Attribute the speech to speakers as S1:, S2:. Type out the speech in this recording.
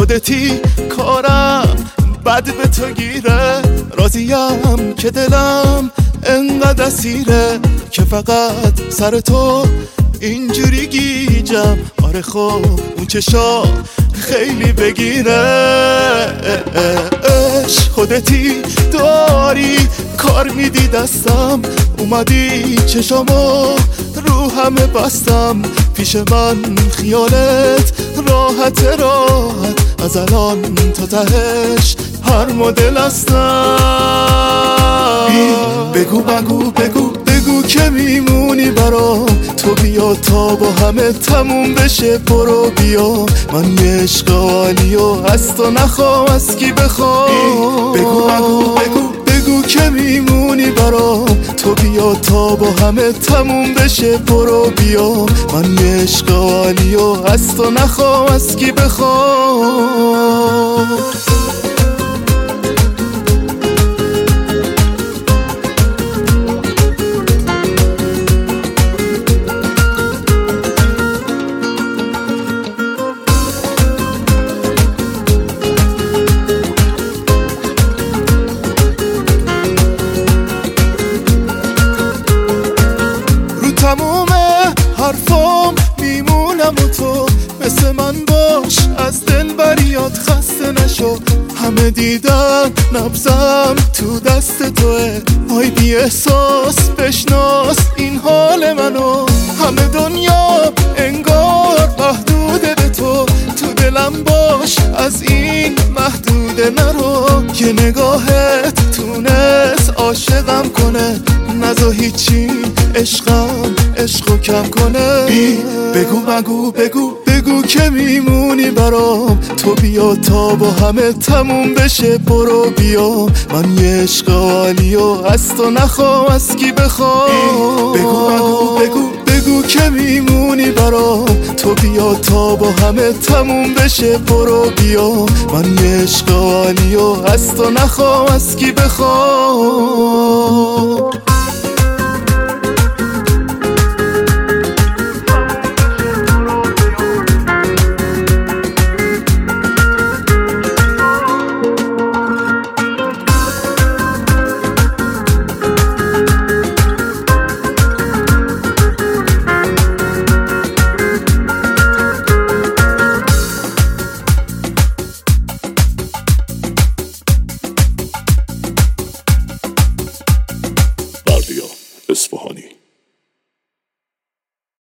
S1: خودتی کارم بد به تو گیره، راضیم که دلم انقدر اسیره که فقط سر تو اینجوری گیجم. آره خب اون چشا خیلی بگیره. خودتی داری کار میدی دستم، اومدی چشامو رو همه بستم. پیش من خیالت راحت از الان تا تهش هر مدل هستم. بگو بگو بگو بگو که میمونی برام، تو بیا تا با همه تموم بشه. برو بیا من یه عشق عالی و از تو نخوام از کی بخوام. بگو بگو بگو بگو که میمونی برام، تو بیا تا با همه تموم بشه. برو بیا من یه عشق عالی و از تو نخوام از کی بخوام. تموم حرفام میمونم و تو مثل من باش، از دل بریاد خسته نشو. همه دیدن نبضم تو دست توه، آی بی احساس بشناس این حال منو. همه دنیا انگار محدوده به تو، تو دلم باش از این محدوده نرو. یه نگاهت تونست عاشقم کنه، نزا هیچی عشقو کم کنه. بگو بگو بگو بگو که میمونی برام، تو بیا تا با همه تموم بشه. برو بیا من یه عشق عالی و از تو نخوام از کی بخوام. بگو بگو بگو بگو که میمونی برام، تو بیا تا با همه تموم بشه. برو بیا من یه عشق عالی و از تو نخوام از کی بخوام.
S2: اصفهان.